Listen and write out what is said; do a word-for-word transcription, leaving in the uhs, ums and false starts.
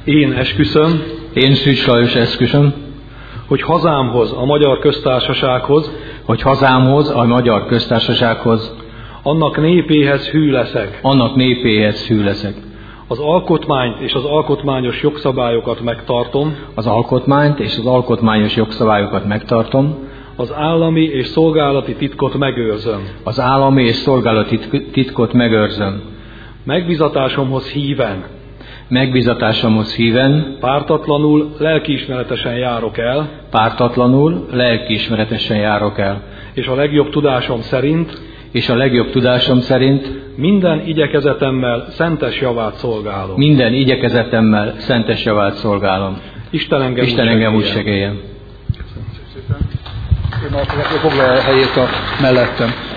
Én esküszöm, én Szűcs Lajos esküszöm, hogy hazámhoz, a Magyar Köztársasághoz, hogy hazámhoz, a Magyar Köztársasághoz, annak népéhez hű leszek, annak népéhez hű leszek. Az alkotmányt és az alkotmányos jogszabályokat megtartom, az alkotmányt és az alkotmányos jogszabályokat megtartom, az állami és szolgálati titkot megőrzöm, az állami és szolgálati titkot megőrzöm, megbízatásomhoz híven, megbízatásomhoz híven, pártatlanul, lelkiismeretesen járok el, pártatlanul, lelkiismeretesen járok el, és a legjobb tudásom szerint, és a legjobb tudásom szerint minden igyekezetemmel szentes javát szolgálom. Minden igyekezetemmel szentes javát szolgálom. Isten engem, Isten engem úgy segéljen. Köszönöm szépen. Én foglalja helyét a mellettem.